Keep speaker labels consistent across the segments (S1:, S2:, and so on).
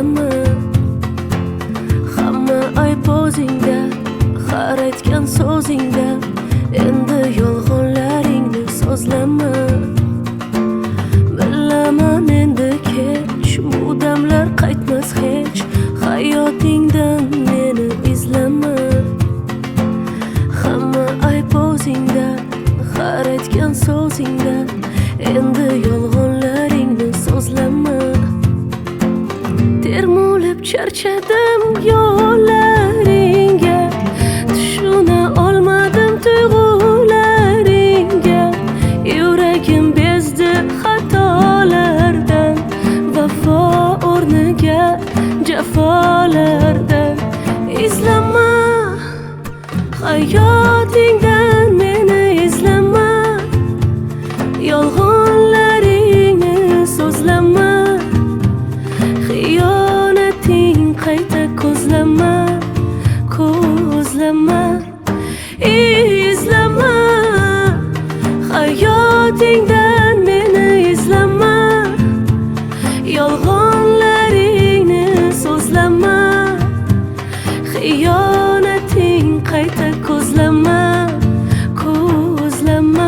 S1: so'zlama. Hamma ayb o'zingda, har aytgan so'zingda. Endi yolg'onlaringni so'zlama. Bilaman endi kech, bu damlar qaytmas hech. Hayotingdan meni izlama. Hamma ayb o'zingda, har aytgan so'zingda. Endi yolg'onlaringni so'zlama. Termulib charchadim yo'llaringga, tushuna olmadim tuyg'ularingga. Yuragim bezdi xatolardan, vafo o'rniga jafolardan. Izlama hayotingdan meni izlama. Yolg'onlaringni so'zlama. Xiyonating qayta ko'zlama, ko'zlama. Izlama hayotingdan meni izlama. Yolg'onlaringni so'zlama. Xiyonating qayta ko'zlama, ko'zlama.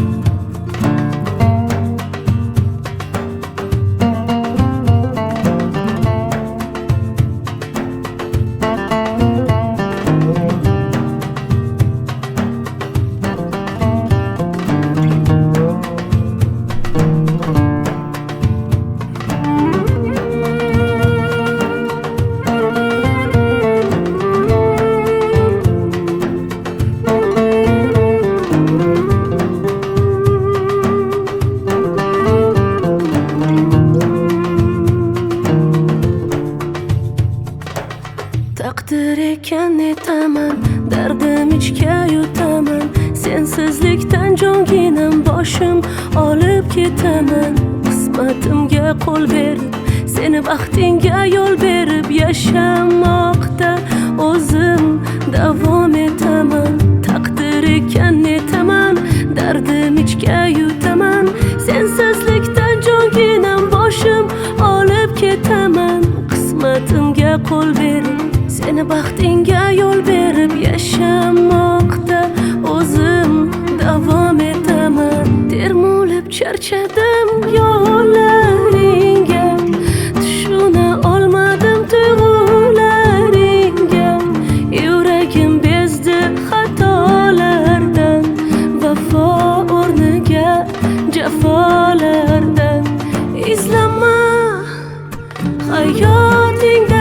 S1: Taqdir ekan netaman, dardim ichga yutaman. Sensizlikdan jonginam boshim olib ketaman. Qismatimga qo'l berib, seni baxtingga yo'l berib yashamoqda o'zim davom etaman. Taqdir ekan netaman, dardim ichga yutaman. Sensizlikdan jonginam boshim olib ketaman. Qismatimga qo'l berib, seni baxtingga yo'l berib yashamoqda o'zim davom etaman. Termulib charchadim yo'llaringga, tushuna olmadim tuyg'ularingga. Yuragim bezdi xatolardan, vafo o'rniga jafolardan. Izlama hayotingda